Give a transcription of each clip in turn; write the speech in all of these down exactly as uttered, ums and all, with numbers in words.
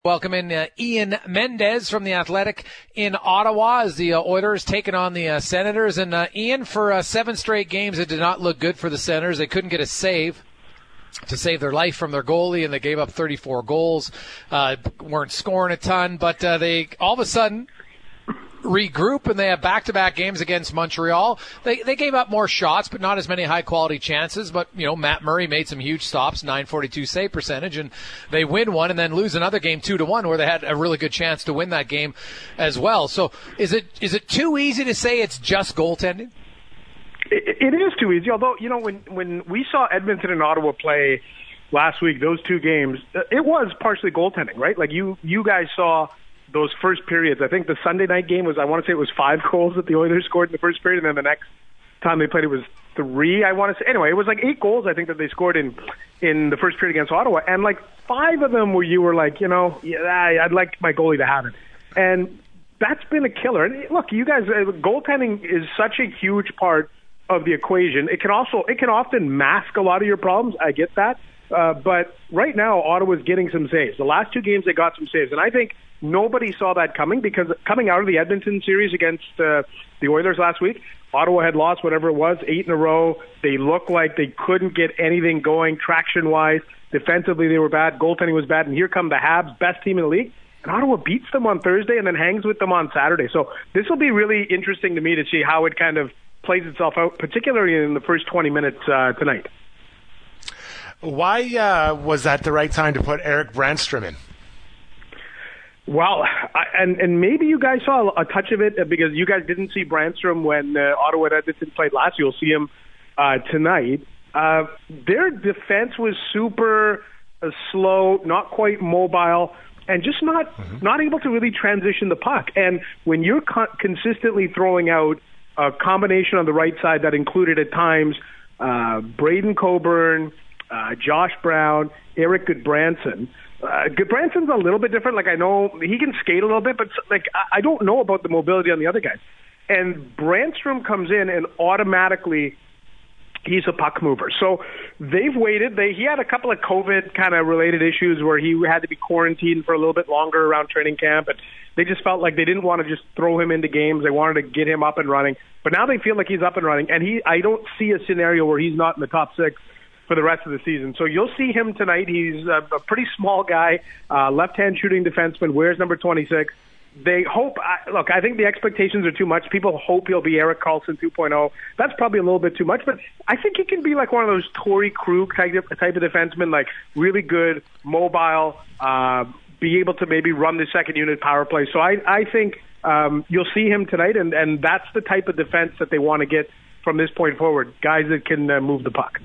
Welcome in uh, Ian Mendez from The Athletic in Ottawa as the uh, Oilers taking on the uh, Senators. And uh, Ian, for uh, seven straight games, it did not look good for the Senators. They couldn't get a save to save their life from their goalie, and they gave up thirty-four goals, uh, weren't scoring a ton, but uh, they all of a sudden regroup, and they have back-to-back games against Montreal. They they gave up more shots, but not as many high-quality chances. But, you know, Matt Murray made some huge stops, nine forty-two save percentage, and they win one and then lose another game two to one where they had a really good chance to win that game as well. So is it is it too easy to say it's just goaltending? It, it is too easy, although, you know, when, when we saw Edmonton and Ottawa play last week, those two games, it was partially goaltending, right? Like, you, you guys saw those first periods. I think the Sunday night game was, I want to say it was five goals that the Oilers scored in the first period, and then the next time they played it was three, I want to say. Anyway, it was like eight goals, I think, that they scored in in the first period against Ottawa, and like five of them where you were like, you know, yeah, I'd like my goalie to have it. And that's been a killer. And look, you guys, uh, goaltending is such a huge part of the equation. It can also, it can often mask a lot of your problems. I get that. Uh, but right now, Ottawa's getting some saves. The last two games, they got some saves. And I think nobody saw that coming, because coming out of the Edmonton series against uh, the Oilers last week, Ottawa had lost whatever it was, eight in a row. They looked like they couldn't get anything going traction-wise. Defensively, they were bad. Goaltending was bad. And here come the Habs, best team in the league. And Ottawa beats them on Thursday and then hangs with them on Saturday. So this will be really interesting to me to see how it kind of plays itself out, particularly in the first twenty minutes uh, tonight. Why uh, was that the right time to put Erik Brannstrom in? Well, I, and and maybe you guys saw a touch of it because you guys didn't see Brannstrom when uh, Ottawa and Edmonton played last. You'll see him uh, tonight. Uh, their defense was super uh, slow, not quite mobile, and just not mm-hmm. not able to really transition the puck. And when you're co- consistently throwing out a combination on the right side that included at times uh, Braden Coburn, Uh, Josh Brown, Erik Goodbranson. Uh, Goodbranson's a little bit different. Like, I know he can skate a little bit, but like I, I don't know about the mobility on the other guys. And Brannstrom comes in and automatically he's a puck mover. So they've waited. They he had a couple of COVID kind of related issues where he had to be quarantined for a little bit longer around training camp, and they just felt like they didn't want to just throw him into games. They wanted to get him up and running. But now they feel like he's up and running, and he I don't see a scenario where he's not in the top six for the rest of the season. So you'll see him tonight. He's a, a pretty small guy, uh, left-hand shooting defenseman, wears number twenty-six. They hope, I, look, I think the expectations are too much. People hope he'll be Erik Karlsson two point oh. That's probably a little bit too much, but I think he can be like one of those Torrey Krug type of, type of defensemen, like really good, mobile, uh, be able to maybe run the second unit power play. So I, I think um, you'll see him tonight, and, and that's the type of defense that they want to get from this point forward, guys that can uh, move the puck.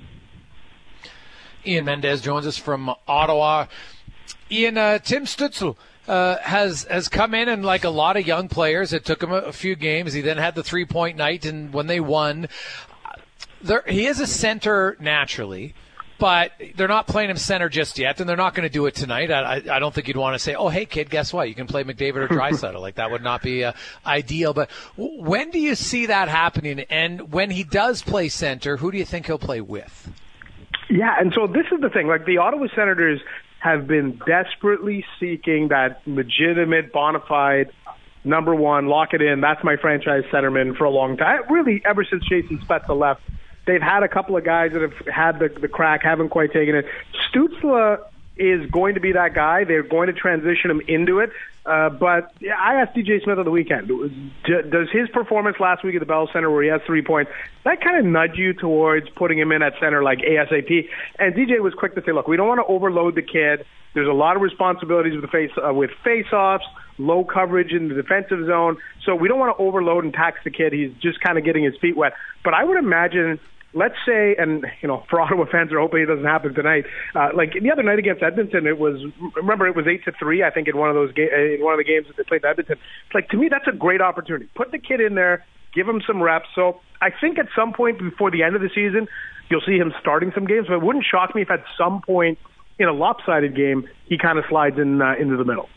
Ian Mendez joins us from Ottawa. Ian, uh, Tim Stützle uh, has has come in, and like a lot of young players, it took him a, a few games. He then had the three-point night, and when they won, there, he is a center naturally, but they're not playing him center just yet, and they're not going to do it tonight. I, I don't think you'd want to say, oh, hey, kid, guess what? You can play McDavid or Draisaitl. Like, that would not be uh, ideal. But w- when do you see that happening? And when he does play center, who do you think he'll play with? Yeah, and so this is the thing. Like, the Ottawa Senators have been desperately seeking that legitimate, bona fide number one, lock it in, that's my franchise centerman for a long time. Really, ever since Jason Spezza left, they've had a couple of guys that have had the, the crack, haven't quite taken it. Stützle is going to be that guy. They're going to transition him into it. Uh, but yeah, I asked D J Smith on the weekend, does his performance last week at the Bell Center where he has three points, that kind of nudge you towards putting him in at center like ASAP? And D J was quick to say, look, we don't want to overload the kid. There's a lot of responsibilities with the face uh, with face-offs, low coverage in the defensive zone. So we don't want to overload and tax the kid. He's just kind of getting his feet wet. But I would imagine, let's say, and you know, for Ottawa fans are hoping it doesn't happen tonight. Uh, like the other night against Edmonton, it was remember it was eight to three. I think in one of those ga- in one of the games that they played Edmonton. It's like, to me, that's a great opportunity. Put the kid in there, give him some reps. So I think at some point before the end of the season, you'll see him starting some games. But it wouldn't shock me if at some point in a lopsided game he kind of slides in uh, into the middle.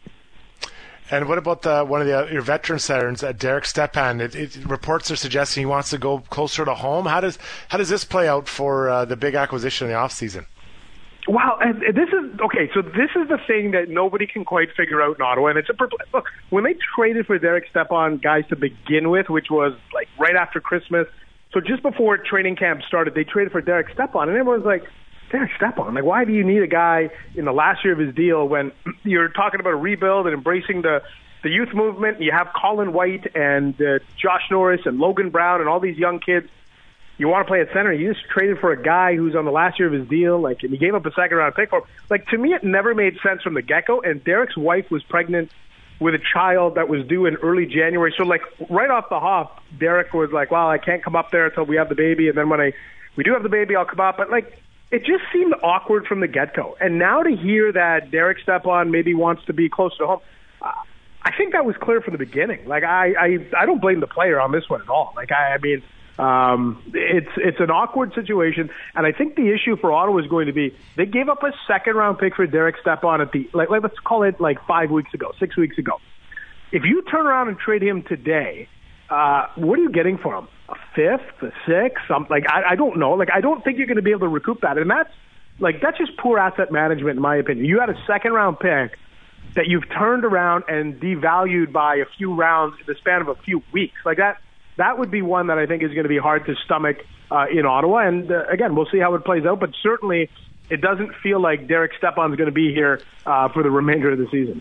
And what about the, one of the, your veteran centers, uh, Derek Stepan? It, it, reports are suggesting he wants to go closer to home. How does how does this play out for uh, the big acquisition in the offseason? Wow, and this is okay. So this is the thing that nobody can quite figure out in Ottawa, and it's a perplex. Look, when they traded for Derek Stepan, guys, to begin with, which was like right after Christmas, so just before training camp started, they traded for Derek Stepan, and everyone's like, Derek Stepan, like, why do you need a guy in the last year of his deal when you're talking about a rebuild and embracing the the youth movement? You have Colin White and uh, Josh Norris and Logan Brown and all these young kids. You want to play at center. You just traded for a guy who's on the last year of his deal, like, and you gave up a second round pick for him. Like, to me, it never made sense from the get go. And Derek's wife was pregnant with a child that was due in early January. So, like, right off the hop, Derek was like, "Well, I can't come up there until we have the baby, and then when I we do have the baby, I'll come up." But like, it just seemed awkward from the get go. And now to hear that Derek Stepan maybe wants to be closer to home, uh, I think that was clear from the beginning. Like, I I, I don't blame the player on this one at all. Like, I, I mean. Um, it's it's an awkward situation, and I think the issue for Ottawa is going to be they gave up a second round pick for Derek Stepan at the like, like let's call it like five weeks ago, six weeks ago. If you turn around and trade him today, uh, what are you getting for him? A fifth, a sixth, something like I, I don't know. Like I don't think you're going to be able to recoup that, and that's like that's just poor asset management in my opinion. You had a second round pick that you've turned around and devalued by a few rounds in the span of a few weeks, like that. That would be one that I think is going to be hard to stomach uh, in Ottawa. And, uh, again, we'll see how it plays out. But certainly it doesn't feel like Derek Stepan's going to be here uh, for the remainder of the season.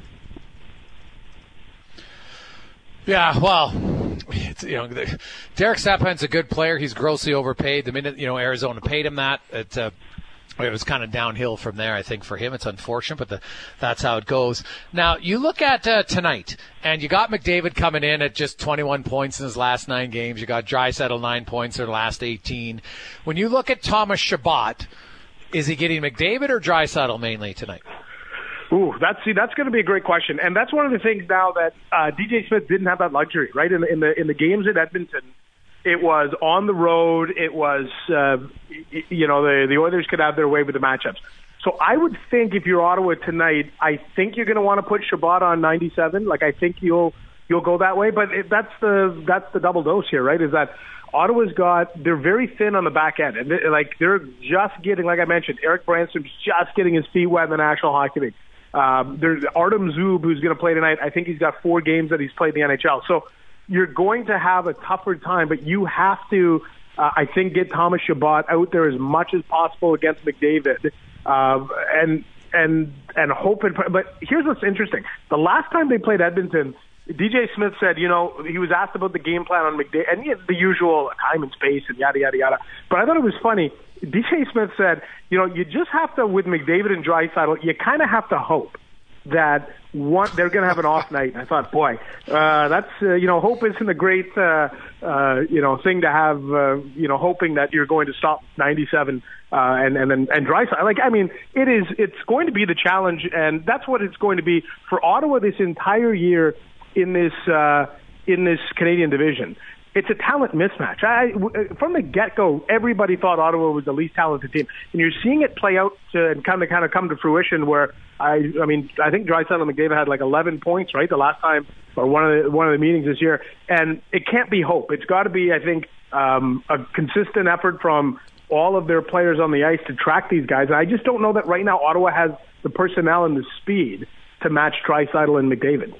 Yeah, well, it's, you know, Derek Stepan's a good player. He's grossly overpaid. The minute, you know, Arizona paid him that, it, uh, it was kind of downhill from there, I think, for him. It's unfortunate, but the, that's how it goes. Now, you look at uh, tonight, and you got McDavid coming in at just twenty-one points in his last nine games. You got Draisaitl nine points in the last eighteen. When you look at Thomas Chabot, is he getting McDavid or Draisaitl mainly tonight? Ooh, that's see, that's going to be a great question, and that's one of the things now that uh, D J Smith didn't have that luxury, right? In the in the in the games at Edmonton. It was on the road. It was, uh, you know, the, the Oilers could have their way with the matchups. So I would think if you're Ottawa tonight, I think you're going to want to put Chabot on ninety-seven. Like I think you'll you'll go that way. But it, that's the that's the double dose here, right? Is that Ottawa's got they're very thin on the back end, and they're, like they're just getting, like I mentioned, Eric Branstrom's just getting his feet wet in the National Hockey League. Um, there's Artem Zub who's going to play tonight. I think he's got four games that he's played in the N H L. So. You're going to have a tougher time, but you have to, uh, I think, get Thomas Chabot out there as much as possible against McDavid, uh, and and and hope. And, but here's what's interesting: the last time they played Edmonton, D J Smith said, you know, he was asked about the game plan on McDavid, and he had the usual time and space and yada yada yada. But I thought it was funny. D J Smith said, you know, you just have to with McDavid and Draisaitl, you kind of have to hope that one they're going to have an off night. And I thought, boy, uh, that's uh, you know, hope isn't a great uh, uh, you know thing to have. Uh, you know, hoping that you're going to stop ninety-seven uh, and and then and Draisaitl. Like, I mean, it is. It's going to be the challenge, and that's what it's going to be for Ottawa this entire year in this uh, in this Canadian division. It's a talent mismatch. I, from the get-go, everybody thought Ottawa was the least talented team, and you're seeing it play out to, and kind of kind of come to fruition. Where I, I mean, I think Draisaitl and McDavid had like eleven points, right, the last time or one of the one of the meetings this year, and it can't be hope. It's got to be, I think, um, a consistent effort from all of their players on the ice to track these guys. And I just don't know that right now Ottawa has the personnel and the speed to match Draisaitl and McDavid.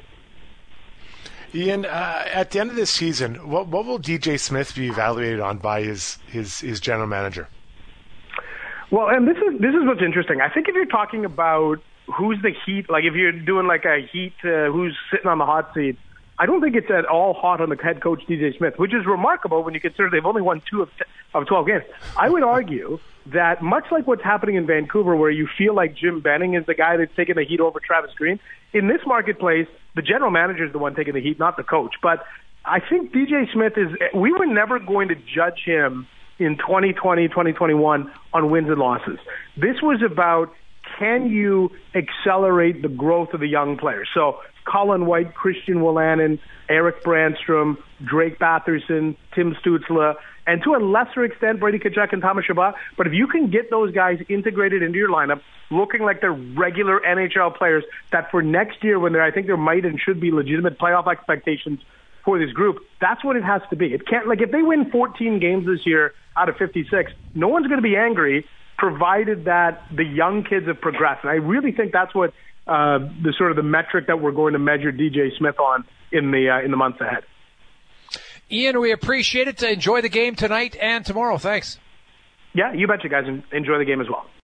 Ian, uh, at the end of this season, what what will D J Smith be evaluated on by his, his, his general manager? Well, and this is this is what's interesting. I think if you're talking about who's the Heat, like if you're doing like a Heat, uh, who's sitting on the hot seat, I don't think it's at all hot on the head coach D J Smith, which is remarkable when you consider they've only won two of t- of twelve games. I would argue that much like what's happening in Vancouver, where you feel like Jim Benning is the guy that's taking the heat over Travis Green, in this marketplace, the general manager is the one taking the heat, not the coach. But I think D J Smith is, we were never going to judge him in twenty twenty, twenty twenty-one on wins and losses. This was about, can you accelerate the growth of the young players? So Colin White, Christian Wolanin, Eric Brandstrom, Drake Batherson, Tim Stützle, and to a lesser extent, Brady Tkachuk and Thomas Chabot. But if you can get those guys integrated into your lineup, looking like they're regular N H L players, that for next year, when there, I think there might and should be legitimate playoff expectations for this group, that's what it has to be. It can't, like, if they win fourteen games this year out of fifty-six, no one's going to be angry provided that the young kids have progressed. And I really think that's what uh, the sort of the metric that we're going to measure D J Smith on in the uh, in the months ahead. Ian, we appreciate it. Enjoy the game tonight and tomorrow. Thanks. Yeah, you betcha, guys. Enjoy the game as well.